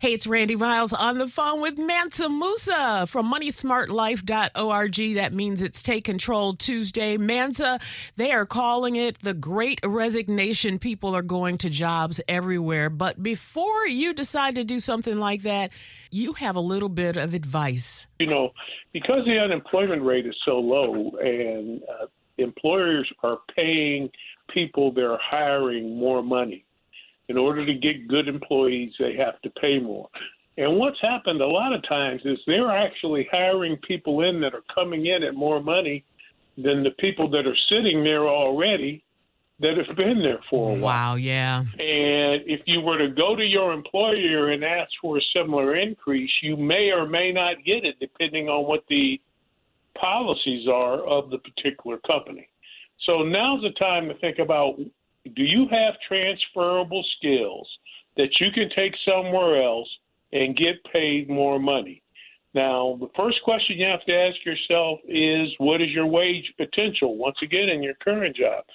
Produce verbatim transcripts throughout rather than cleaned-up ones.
Hey, it's Randy Miles on the phone with Mansa Musa from money smart life dot org. That means it's Take Control Tuesday. Mansa, they are calling it the Great Resignation. People are going to jobs everywhere. But before you decide to do something like that, you have a little bit of advice. You know, because the unemployment rate is so low and uh, employers are paying people they're hiring more money. In order to get good employees, they have to pay more. And what's happened a lot of times is they're actually hiring people in that are coming in at more money than the people that are sitting there already that have been there for a while. Wow, yeah. And if you were to go to your employer and ask for a similar increase, you may or may not get it depending on what the policies are of the particular company. So now's the time to think about, do you have transferable skills that you can take somewhere else and get paid more money? Now, the first question you have to ask yourself is, what is your wage potential, once again, in your current job?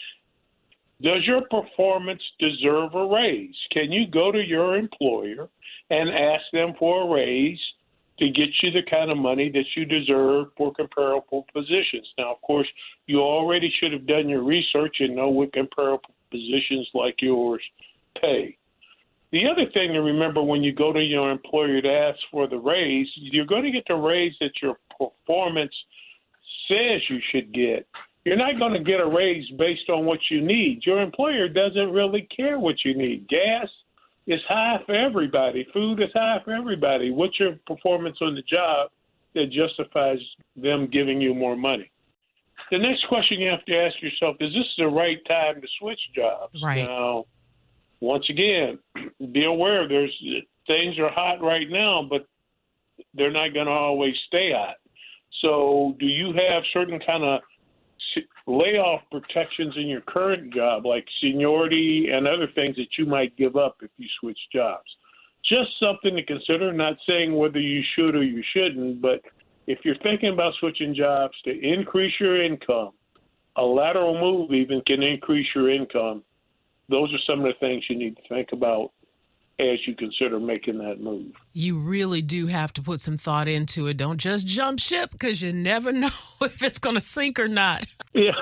Does your performance deserve a raise? Can you go to your employer and ask them for a raise to get you the kind of money that you deserve for comparable positions? Now, of course, you already should have done your research and know what comparable positions like yours pay. The other thing to remember when you go to your employer to ask for the raise, you're going to get the raise that your performance says you should get. You're not going to get a raise based on what you need. Your employer doesn't really care what you need. Gas is high for everybody. Food is high for everybody. What's your performance on the job that justifies them giving you more money? The next question you have to ask yourself, is this the right time to switch jobs? Right. Now, once again, be aware there's things are hot right now, but they're not going to always stay hot. So do you have certain kind of layoff protections in your current job, like seniority and other things that you might give up if you switch jobs? Just something to consider, not saying whether you should or you shouldn't, but if you're thinking about switching jobs to increase your income, a lateral move even can increase your income. Those are some of the things you need to think about as you consider making that move. You really do have to put some thought into it. Don't just jump ship, because you never know if it's going to sink or not. Yeah.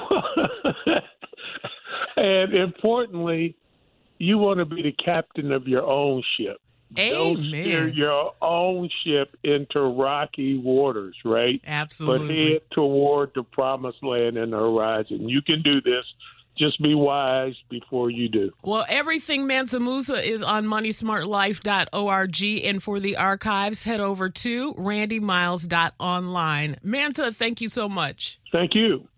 And importantly, you want to be the captain of your own ship. Amen. Don't steer your own ship into rocky waters, right? Absolutely. But head toward the promised land in the horizon. You can do this. Just be wise before you do. Well, everything Mansa Musa is on money smart life dot org. And for the archives, head over to randy miles dot online. Mansa, thank you so much. Thank you.